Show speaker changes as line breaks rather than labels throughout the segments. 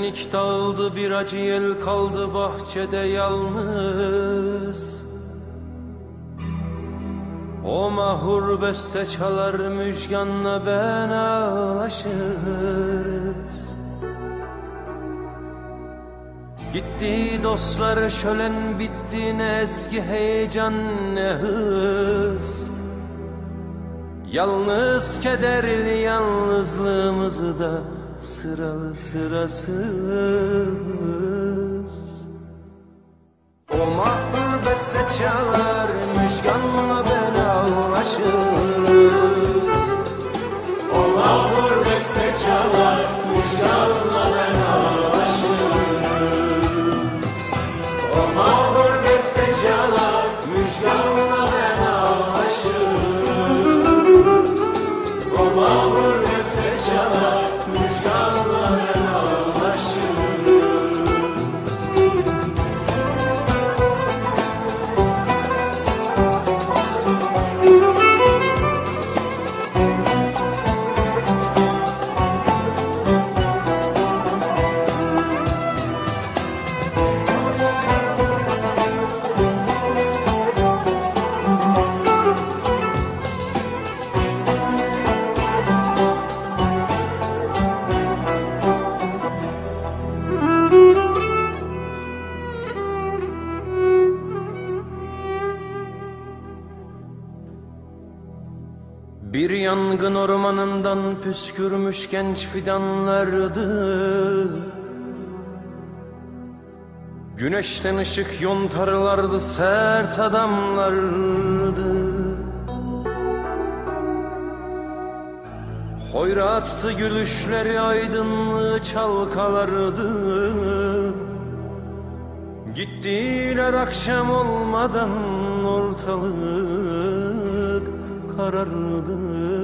şenlik dağıldı, bir acı yel kaldı bahçede yalnız. O mahur beste çalar, müjganla ben ağlaşırız. Gitti dostlar, şölen bitti, ne eski heyecan ne hız. Yalnız kederli yalnızlığımızı da sıralı sırasız. O mahur beste çalar, müjganla ben ağlaşırız.
O mahur beste çalar, müjganla ben ağlaşırız. O mahur beste çalar, müjganla ben ağlaşırız. O mahur beste çalar, müjganla ben ağlaşırız.
Bir yangın ormanından püskürmüş genç fidanlardı. Güneşten ışık yontarlardı, sert adamlardı. Hoyrattı gülüşleri, aydınlığı çalkalardı. Gittiler akşam olmadan, ortalık karardı.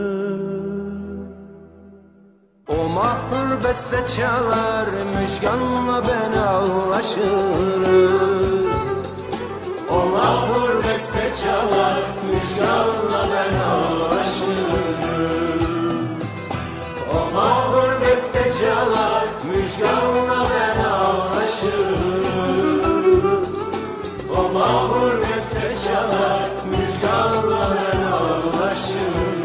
O mahur beste çalar, müjganla ben ağlaşırız.
O mahur beste çalar, müjganla ben ağlaşırız. O mahur beste çalar, müjganla ben ağlaşırız. O mahur beste çalar, müjganla ben ağlaşırız.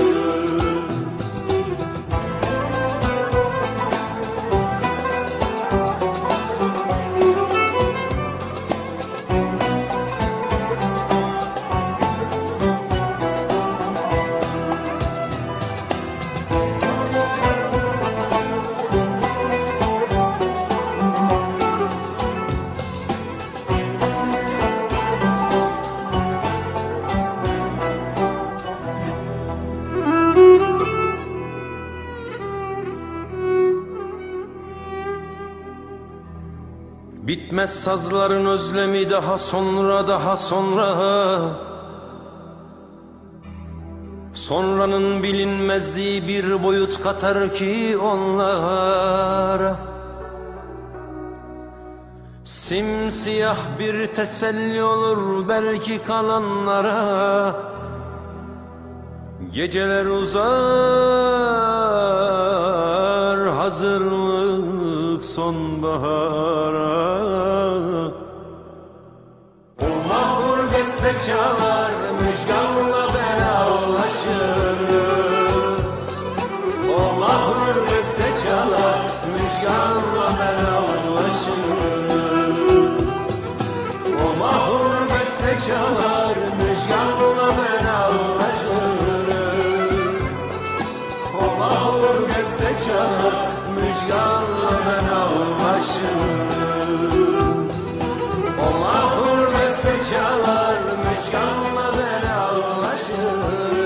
Bitmez sazların özlemi, daha sonra, daha sonra. Sonranın bilinmezliği bir boyut katar ki onlara. Simsiyah bir teselli olur belki kalanlara. Geceler uzar, hazırlık sonbahara.
O mahur beste çalar, müjganla ben ağlaşırız. O mahur beste çalar, müjganla ben ağlaşırız. O mahur beste çalar, müjganla ben ağlaşırız. O mahur beste çalar, müjganla ben ağlaşırız. O mahur beste çalar, müjganla ben ağlaşırız.